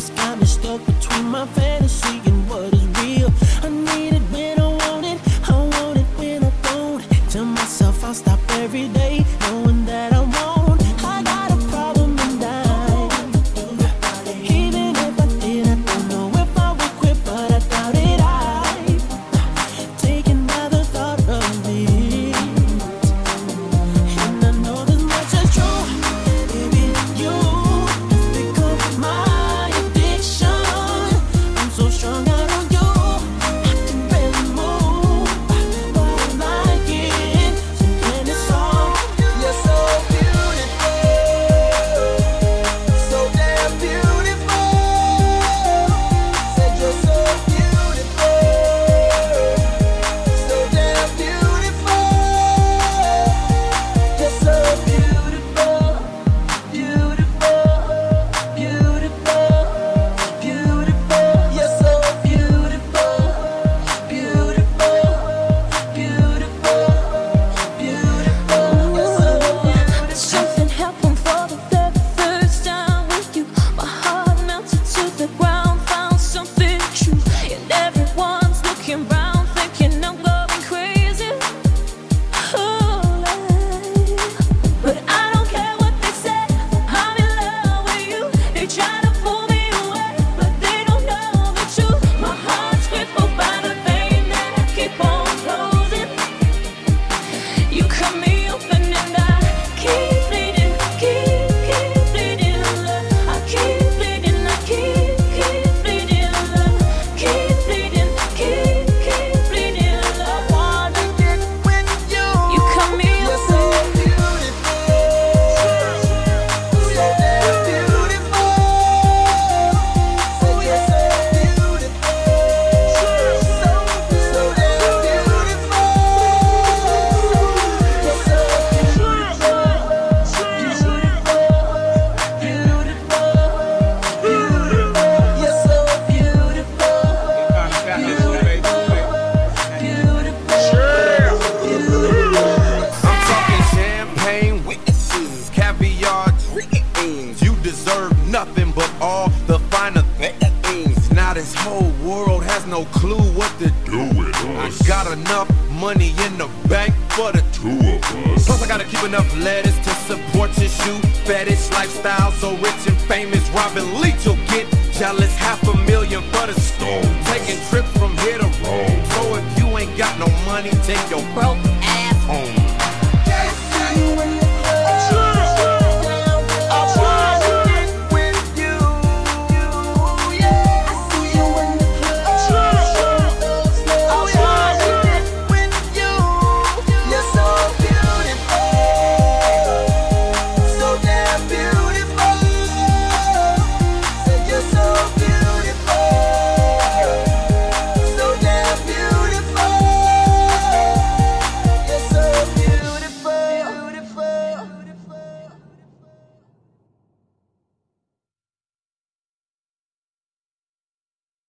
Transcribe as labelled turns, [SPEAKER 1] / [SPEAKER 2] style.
[SPEAKER 1] just got me stuck between my fantasy and what is real. I need it when I want it when I don't. Tell myself I'll stop every day, knowing that I won't. I got a problem and even if I did, I don't know if I would quit, but I doubt it. I'm taken by the thought of it, and I know this much is true. Baby, you have become my addiction. I'm so strung out on you, I can barely move, but I like it. And it's all
[SPEAKER 2] You're so beautiful, so damn beautiful. Said you're so beautiful, so damn beautiful. You're so beautiful, beautiful, beautiful, beautiful. You're so beautiful, beautiful, beautiful, beautiful. You're so beautiful.
[SPEAKER 3] Something happened for the very first time with you. My heart melted to the ground, found something true. And everyone's looking round, thinking I'm going crazy. But I don't care what they say, I'm in love with you. They try to pull me away, but they don't know the truth. My heart's crippled by the pain that I keep on closing. You cut me open and I keep bleeding, keep bleeding, love. I keep bleeding, I keep bleeding, love. Keep bleeding, keep bleeding, love.
[SPEAKER 2] I wanna get with you.
[SPEAKER 3] You cut me
[SPEAKER 2] You're so
[SPEAKER 3] open.
[SPEAKER 2] beautiful, so damn beautiful. Said you're so beautiful, so damn beautiful. You're so beautiful, beautiful, beautiful, beautiful. You're so beautiful,
[SPEAKER 4] I'm talking champagne witnesses, caviar dreams. You deserve nothing but all the finer things. Now this whole world has no clue what to do with us. I got enough money in the bank for the two of us. Plus I gotta keep enough lettuce to support your shoe fetish lifestyle.